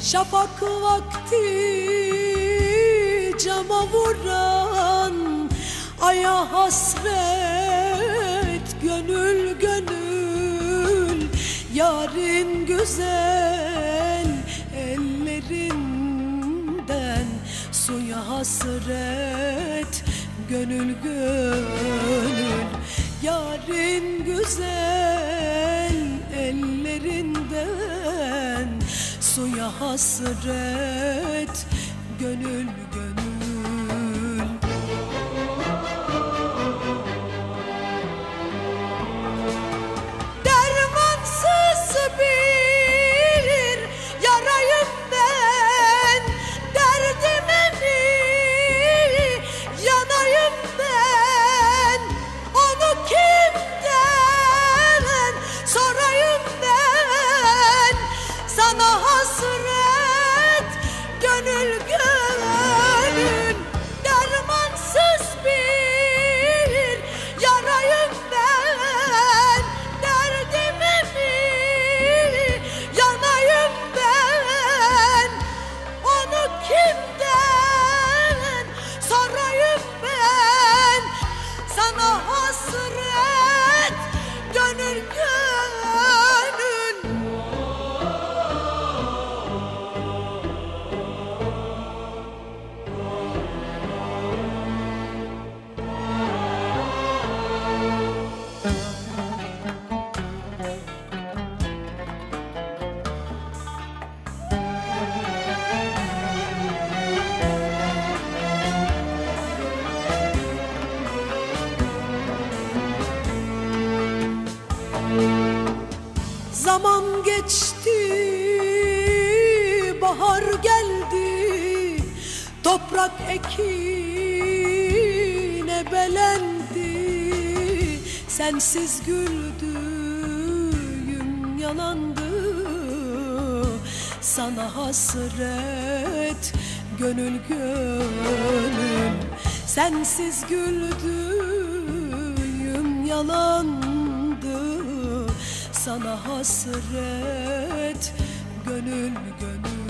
Şafak vakti cama vuran aya hasret, gönül gönül yarın güzel ellerinden suya hasret, gönül gönül yarın güzel ellerinden suya hasret, gönül gönül. Dermansız bir yarayım ben, derdime mi yanayım ben, onu kimden sorayım ben, sana hasret, gönül gönül. Dermansız bir yarayım ben, derdime mi yanayım ben, onu kimden sorayım ben, sana hasret, gönül gönül. Zaman geçti, bahar geldi, toprak ekine belendi, sensiz güldüğüm yalandı, sana hasret, gönül gönül. Sensiz güldüğüm yalandı, sana hasret, gönül gönül.